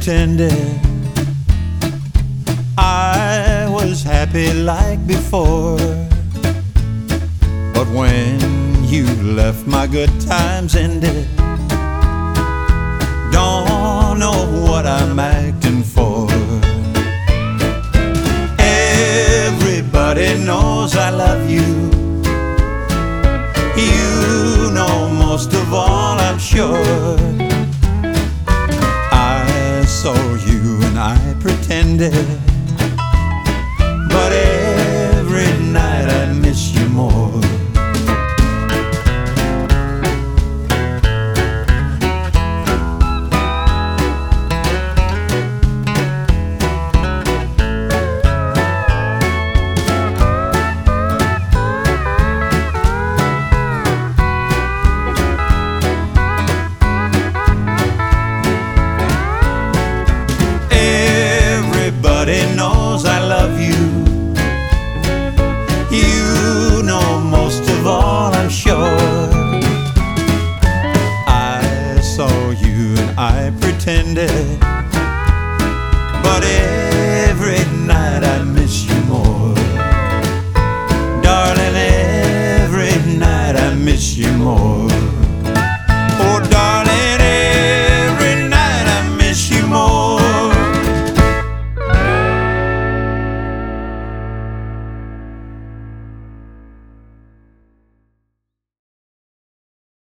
pretended I was happy like before. But when you left, my good times ended. Don't know what I'm acting for. Everybody knows I love you. You know most of all, I'm sure. I saw you and I pretended